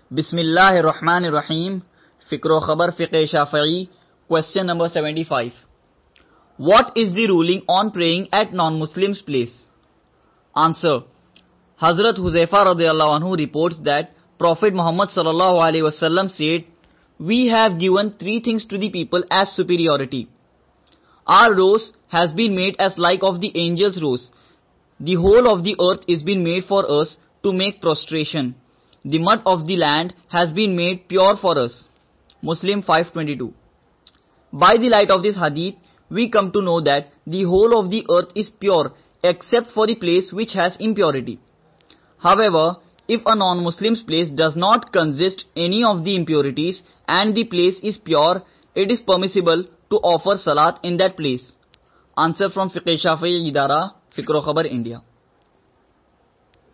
Bismillahirrahmanirrahim. Fikro Khabar Fiqh Shafi'i. Question number 75. What is the ruling on praying at non-Muslims' place? Answer. Hazrat Huzaifa radiyallahu anhu reports that Prophet Muhammad sallallahu alaihi wasallam said, "We have given three things to the people as superiority. Our rose has been made as like of the angels' rose. The whole of the earth is been made for us to make prostration. The mud of the land has been made pure for us." Muslim 522. By the light of this hadith, we come to know that the whole of the earth is pure except for the place which has impurity. However, if a non-Muslim's place does not consist any of the impurities and the place is pure, it is permissible to offer salat in that place. Answer from Fiqh Shafi'i Idara, Fikro Khabar, India.